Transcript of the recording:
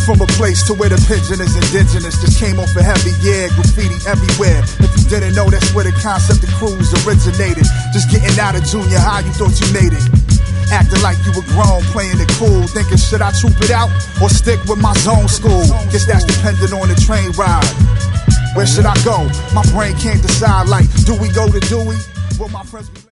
from a place to where the pigeon is indigenous. Just came off a heavy year, graffiti everywhere. If you didn't know, that's where the concept of cruise originated. Just getting out of junior high, you thought you made it. Acting like you were grown, playing it cool. Thinking, should I troop it out or stick with my zone school? Guess that's dependent on the train ride. Where should I go? My brain can't decide, like, do we go to Dewey? Will my friends be